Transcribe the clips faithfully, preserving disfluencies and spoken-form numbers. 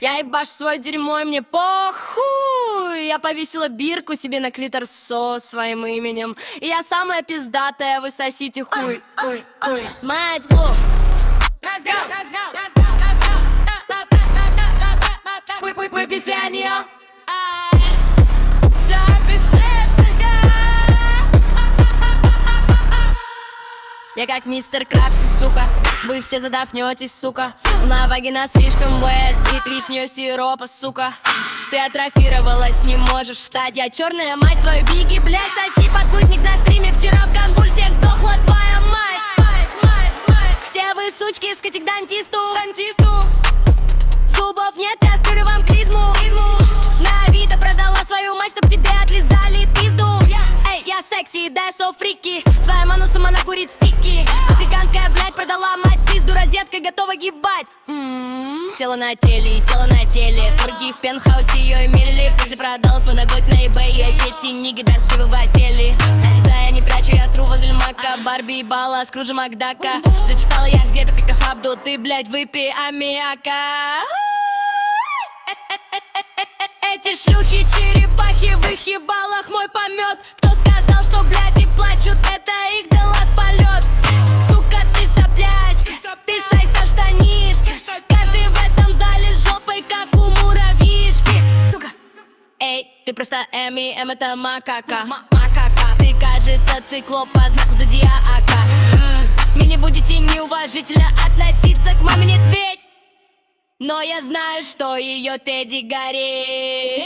Я ебаш свое дерьмо, и мне похуй. Я повесила бирку себе на клитор со своим именем. И я самая пиздатая, вы сосите хуй. Хуй, хуй. Мать Бог. Let's go, let's go, let's go, let's go. Вы, вы, выпить за нее. Я как мистер Крабс, сука. Вы все задохнетесь, сука. На вагина слишком wet, и три с нее сиропа, сука. Ты атрофировалась, не можешь встать. Я черная мать, твою биги, блядь. Соси подгузник на стриме, вчера в конвульсиях сдохла твоя мать. Все вы сучки, скати к дантисту. Зубов нет, я скажу вам клизму. На Авито продала свою мать, чтоб тебе отлизали пизду. Эй, я секси, да я со фрики. Своя ману сама накурит стики. Африканская, блядь, продала мать пизду. Розеткой готова ебать. М-м-м. Тело на теле, тело на теле. Турги в пентхаусе ее имели. После продала свой ноготь на eBay. Эти ниги до силы в отеле. Я не прячу, я сру возле мака. Барби ебала, Скруджа Макдака. Зачитала я где-то как Абду. Ты, блядь, выпей аммиака. Эти шлюхи, черепахи, в их ебалах мой помет. Кто сказал, что, блядь, и плачут, это их дела с полет. Сука, ты соплячка, ты сай со штанишки. Каждый в этом зале с жопой, как у муравьишки. Сука. Эй, ты просто Эми, Эм это макака. Макака. Ты, кажется, циклоп по знаку зодиака. Мне будете неуважительно относиться к маме, нет ведь. Но я знаю, что ее Тедди горит.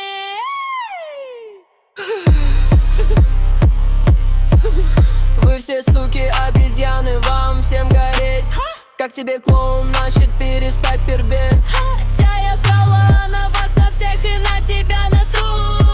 Вы все суки, обезьяны, вам всем гореть. Как тебе клоун, значит перестать пербеть. Хотя я срала на вас на всех и на тебя насру.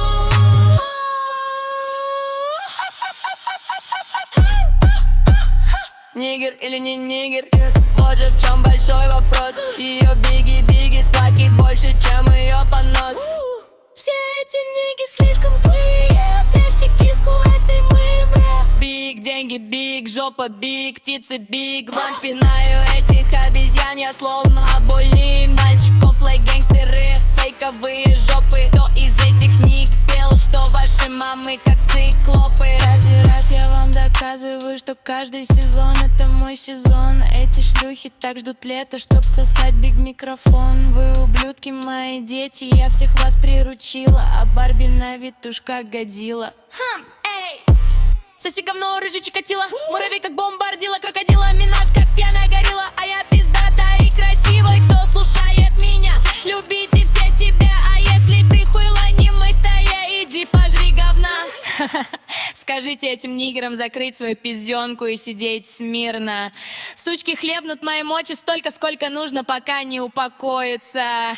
Нигер или не нигер? Вот же в чем большой вопрос. Ее биги-биги склаки больше, чем ее понос. Все эти ниги слишком злые. Прячьте киску этой мы, бра. Биг, деньги, биг, жопа, биг, птицы, биг. Ланч пинаю этих обезьян, я словно обольный мальчиков, лайк гангстеры, фейковые жопы. Кто из этих ник пел, что ваши мамы как циклопы? Каждый раз я вам доказываю, что каждый сезон это мой сезон. Эти шлюхи так ждут лета, чтоб сосать биг микрофон. Вы ублюдки, мои дети, я всех вас приручила. А Барби на вид уж как Годзилла. Хм, эй! Соси говно, рыжий Чикатило. Муравей как бомбардила, крокодила. Минаж как пьяная горилла. А я пиздатая и красивая. Кто слушает меня, любите все себя. А если ты хуйла не мытая, иди пожри говна. Скажите этим нигерам закрыть свою пизденку и сидеть смирно. Сучки хлебнут мои мочи столько, сколько нужно, пока не упокоится.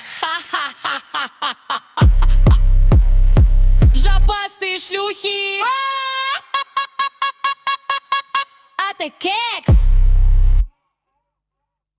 Жопастые шлюхи. А ты кекс.